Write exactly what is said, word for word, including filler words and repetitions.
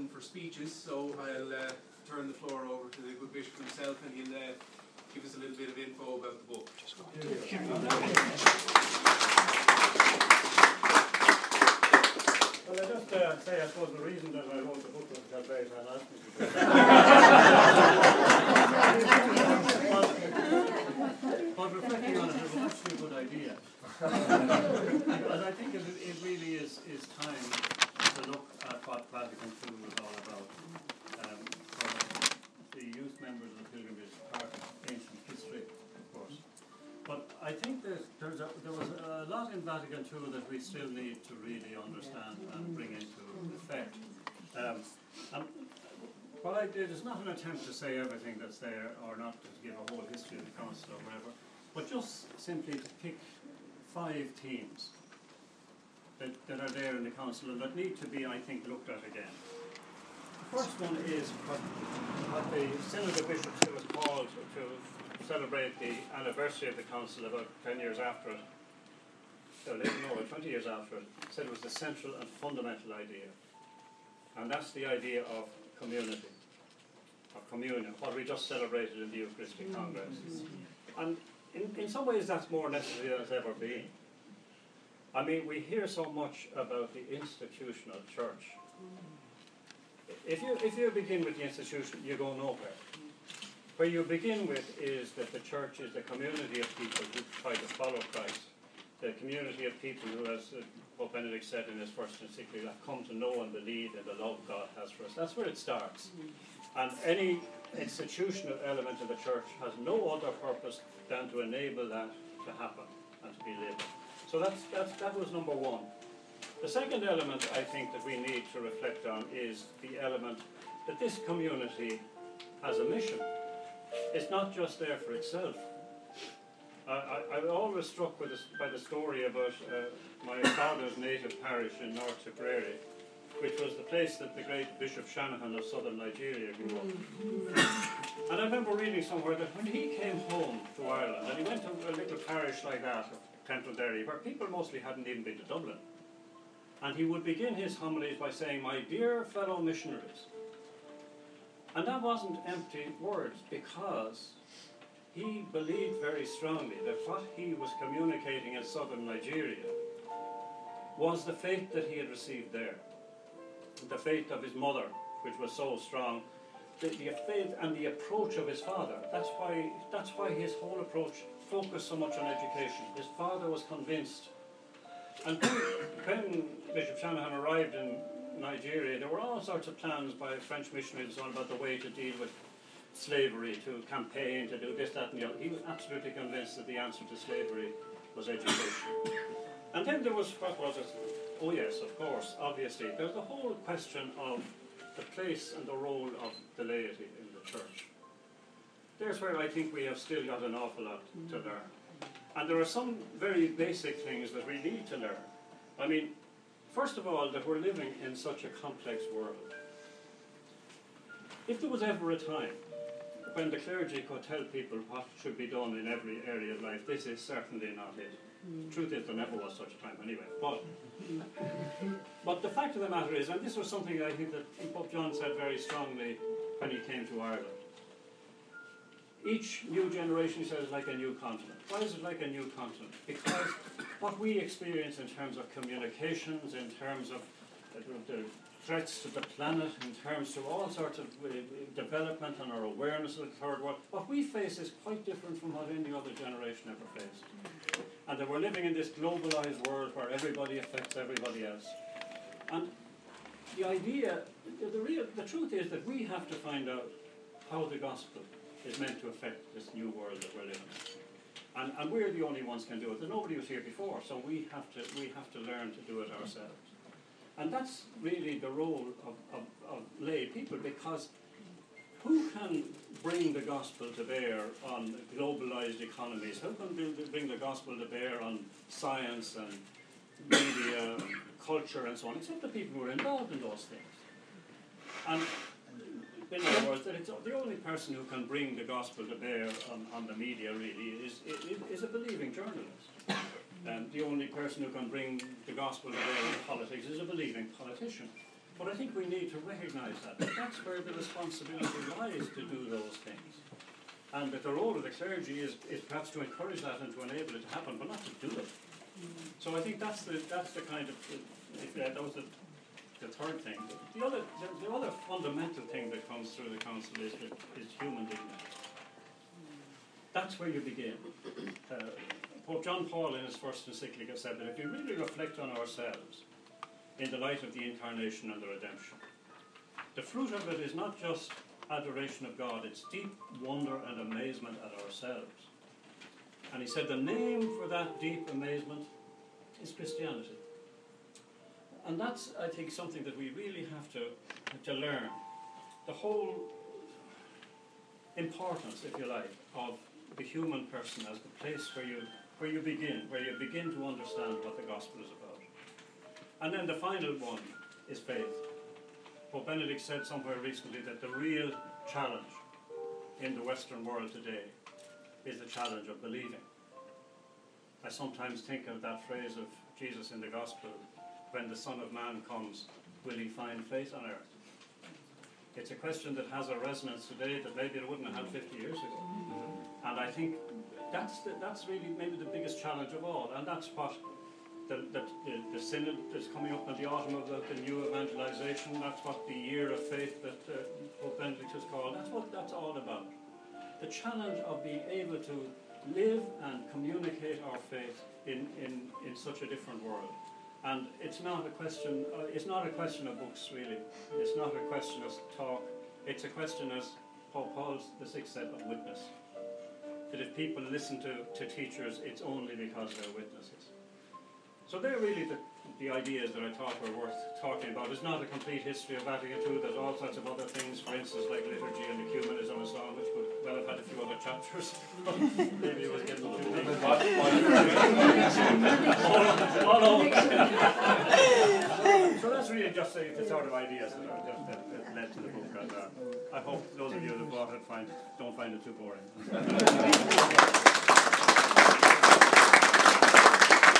open for speeches, so I'll uh, turn the floor over to the good bishop himself, and he'll uh, give us a little bit of info about the book. Well, I just uh, say, I suppose the reason that I wrote the book was because Barry Van asked me to do it. But reflecting on it, it was actually a good idea. Because I think it, it really is, is time to look at what Vatican two was all about. Um, for the youth members of the pilgrimage, part of ancient history, of course. But I think that there's a, there was a lot in Vatican two that we still need to really understand and bring into effect. Um, and what I did is not an attempt to say everything that's there, or not to give a whole history of the council or whatever, but just simply to pick five themes that, that are there in the council and that need to be, I think, looked at again. The first one is what, what the Synod of Bishops, who was called to celebrate the anniversary of the council about ten years after it, or no, twenty years after it, said it was the central and fundamental idea. And that's the idea of community, of communion, what we just celebrated in the Eucharistic Congress. And in, in some ways that's more necessary than it's ever been. I mean, we hear so much about the institutional church. If you, if you begin with the institution, you go nowhere. Where you begin with is that the church is the community of people who try to follow Christ, the community of people who, as uh, Pope Benedict said in his first encyclical, have come to know and believe in the love God has for us. That's where it starts. And any institutional element of the church has no other purpose than to enable that to happen and to be lived. So that's, that's, that was number one. The second element I think that we need to reflect on is the element that this community has a mission. It's not just there for itself. I, I, I'm always struck with this, by the story about uh, my father's native parish in North Tipperary, which was the place that the great Bishop Shanahan of southern Nigeria grew up. And I remember reading somewhere that when he came home to Ireland, and he went to a little parish like that, of Cantlederry, where people mostly hadn't even been to Dublin, and he would begin his homilies by saying, "My dear fellow missionaries." And that wasn't empty words, because he believed very strongly that what he was communicating in southern Nigeria was the faith that he had received there. The faith of his mother, which was so strong, the, the faith and the approach of his father. That's why, that's why his whole approach focused so much on education. His father was convinced. And when, when Bishop Shanahan arrived in Nigeria, there were all sorts of plans by French missionaries on about the way to deal with slavery, to campaign, to do this, that and the other. He was absolutely convinced that the answer to slavery was education. And then there was, what was it? Oh yes, of course, obviously. There's the whole question of the place and the role of the laity in the church. There's where I think we have still got an awful lot to learn. And there are some very basic things that we need to learn. I mean, first of all, that we're living in such a complex world. If there was ever a time when the clergy could tell people what should be done in every area of life, this is certainly not it. The truth is, there never was such a time anyway. But, but the fact of the matter is, and this was something I think that Pope John said very strongly when he came to Ireland, each new generation, he says, is like a new continent. Why is it like a new continent? Because what we experience in terms of communications, in terms of uh, the threats to the planet, in terms of all sorts of uh, development and our awareness of the third world, what we face is quite different from what any other generation ever faced. And that we're living in this globalized world where everybody affects everybody else. And the idea, the, the, real, the truth is that we have to find out how the gospel is meant to affect this new world that we're living in. And, and we're the only ones can do it. There's nobody was here before, so we have to, we have to learn to do it ourselves. And that's really the role of, of, of lay people, because who can bring the gospel to bear on globalized economies? Who can bring the gospel to bear on science and media, culture and so on, except the people who are involved in those things? And in other words, that it's the only person who can bring the gospel to bear on, on the media really is, is, is a believing journalist. Um, the only person who can bring the gospel to bear on politics is a believing politician. But I think we need to recognise that. That's where the responsibility lies to do those things. And that the role of the clergy is, is perhaps to encourage that and to enable it to happen, but not to do it. So I think that's the that's the kind of if that was the, the third thing. The other the, the other fundamental thing that comes through the council is is human dignity. That's where you begin. Uh, Pope John Paul in his first encyclical said that if we really reflect on ourselves in the light of the incarnation and the redemption, the fruit of it is not just adoration of God, it's deep wonder and amazement at ourselves. And he said the name for that deep amazement is Christianity. And that's, I think, something that we really have to, to learn. The whole importance, if you like, of the human person as the place where you, where you begin, where you begin to understand what the gospel is about. And then the final one is faith. Pope Benedict said somewhere recently that the real challenge in the Western world today is the challenge of believing. I sometimes think of that phrase of Jesus in the Gospel, when the Son of Man comes, will he find faith on earth? It's a question that has a resonance today that maybe it wouldn't have had fifty years ago. And I think that's, the, that's really maybe the biggest challenge of all, and that's what the, the, the, the synod that's coming up in the autumn of the, the new evangelization, that's what the year of faith that uh, Pope Benedict has called, that's what that's all about. The challenge of being able to live and communicate our faith in, in, in such a different world. And it's not a question, uh, it's not a question of books really, it's not a question of talk, it's a question, as Pope Paul the Sixth said, of witness. That if people listen to, to teachers, it's only because they're witnesses. So they're really the, the ideas that I thought were worth talking about. It's not a complete history of Vatican two, there's all sorts of other things, for instance, like liturgy and ecumenism and so on, which would well have had a few other chapters. Maybe it was getting too big. all, all So that's really just the, the sort of ideas that, are, that, that, that led to the book. And, uh, I hope those of you that bought it find, don't find it too boring.